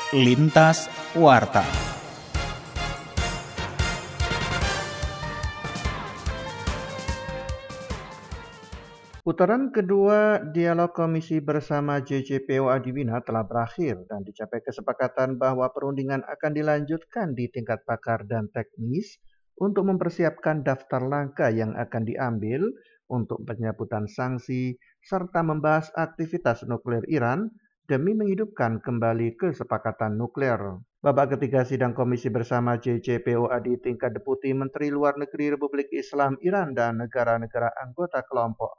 Lintas Warta. Putaran kedua dialog komisi bersama JCPOA di Wina telah berakhir dan dicapai kesepakatan bahwa perundingan akan dilanjutkan di tingkat pakar dan teknis untuk mempersiapkan daftar langkah yang akan diambil untuk pencabutan sanksi serta membahas aktivitas nuklir Iran demi menghidupkan kembali kesepakatan nuklir. Babak ketiga sidang komisi bersama JCPOA di tingkat Deputi Menteri Luar Negeri Republik Islam Iran dan negara-negara anggota kelompok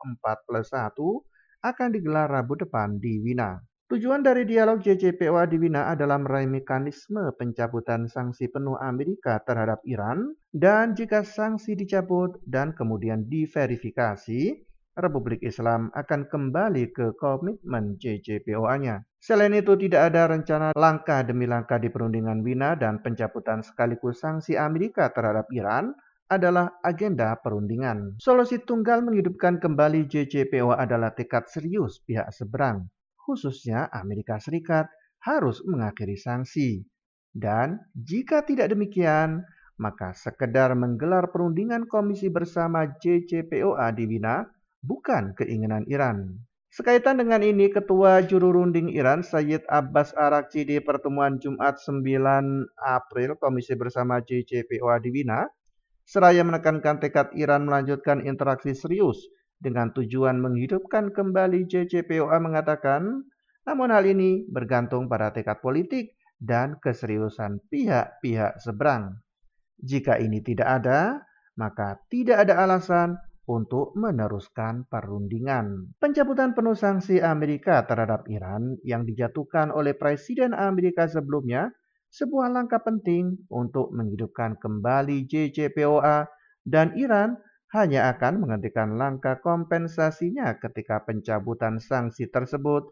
4+1 akan digelar Rabu depan di Wina. Tujuan dari dialog JCPOA di Wina adalah meraih mekanisme pencabutan sanksi penuh Amerika terhadap Iran, dan jika sanksi dicabut dan kemudian diverifikasi, Republik Islam akan kembali ke komitmen JCPOA-nya. Selain itu, tidak ada rencana langkah demi langkah di perundingan Wina, dan pencabutan sekaligus sanksi Amerika terhadap Iran adalah agenda perundingan. Solusi tunggal menghidupkan kembali JCPOA adalah tekad serius pihak seberang, khususnya Amerika Serikat, harus mengakhiri sanksi. Dan jika tidak demikian, maka sekedar menggelar perundingan komisi bersama JCPOA di Wina bukan keinginan Iran. Sekaitan dengan ini, Ketua Juru Runding Iran Sayyid Abbas Araghchi di pertemuan Jumat 9 April Komisi Bersama JCPOA di Wina, seraya menekankan tekad Iran melanjutkan interaksi serius dengan tujuan menghidupkan kembali JCPOA, mengatakan, namun hal ini bergantung pada tekad politik dan keseriusan pihak-pihak seberang. Jika ini tidak ada, maka tidak ada alasan untuk meneruskan perundingan. Pencabutan penuh sanksi Amerika terhadap Iran yang dijatuhkan oleh Presiden Amerika sebelumnya sebuah langkah penting untuk menghidupkan kembali JCPOA, dan Iran hanya akan menghentikan langkah kompensasinya ketika pencabutan sanksi tersebut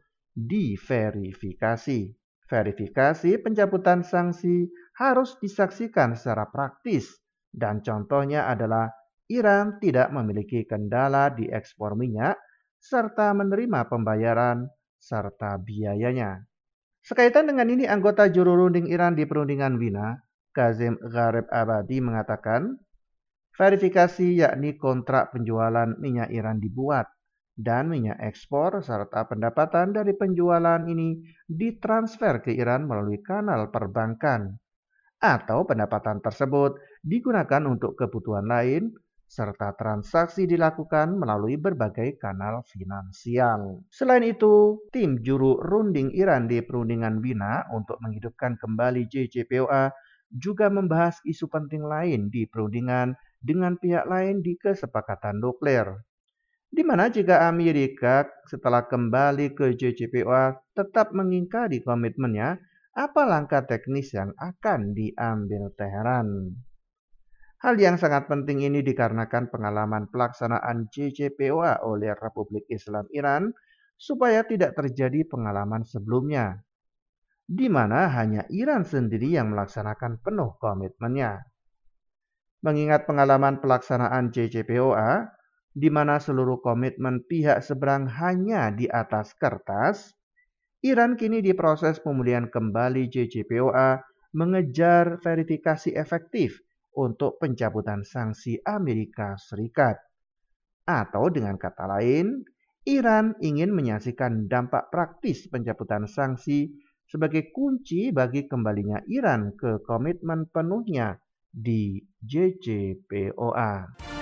diverifikasi. Verifikasi pencabutan sanksi harus disaksikan secara praktis, dan contohnya adalah Iran tidak memiliki kendala di ekspor minyak serta menerima pembayaran serta biayanya. Sekaitan dengan ini, anggota Juru Runding Iran di perundingan Wina, Kazem Ghareb Abadi, mengatakan, verifikasi yakni kontrak penjualan minyak Iran dibuat dan minyak ekspor serta pendapatan dari penjualan ini ditransfer ke Iran melalui kanal perbankan, atau pendapatan tersebut digunakan untuk kebutuhan lain, serta transaksi dilakukan melalui berbagai kanal finansial. Selain itu, tim Juru Runding Iran di perundingan Wina untuk menghidupkan kembali JCPOA juga membahas isu penting lain di perundingan dengan pihak lain di kesepakatan nuklir, di mana jika Amerika setelah kembali ke JCPOA tetap mengingkari komitmennya, apa langkah teknis yang akan diambil Teheran. Hal yang sangat penting ini dikarenakan pengalaman pelaksanaan JCPOA oleh Republik Islam Iran supaya tidak terjadi pengalaman sebelumnya, di mana hanya Iran sendiri yang melaksanakan penuh komitmennya. Mengingat pengalaman pelaksanaan JCPOA, di mana seluruh komitmen pihak seberang hanya di atas kertas, Iran kini diproses pemulihan kembali JCPOA mengejar verifikasi efektif untuk pencabutan sanksi Amerika Serikat. Atau dengan kata lain, Iran ingin menyaksikan dampak praktis pencabutan sanksi sebagai kunci bagi kembalinya Iran ke komitmen penuhnya di JCPOA.